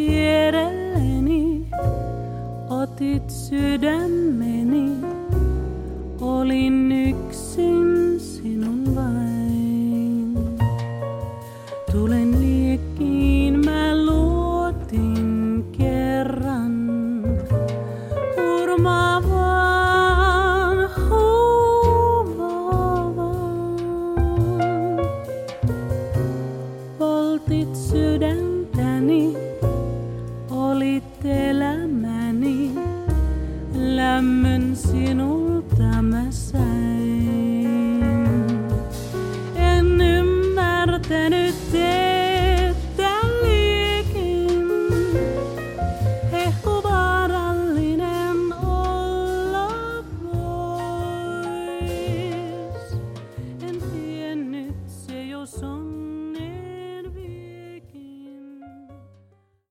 vierelleni, otit sydämeni, olin yksin sinun vain. Tulen liekkiin mä luotin kerran, hurmaavaan, huumaavaan. Poltit sydäntäni, olit elämäni, lämmön sinun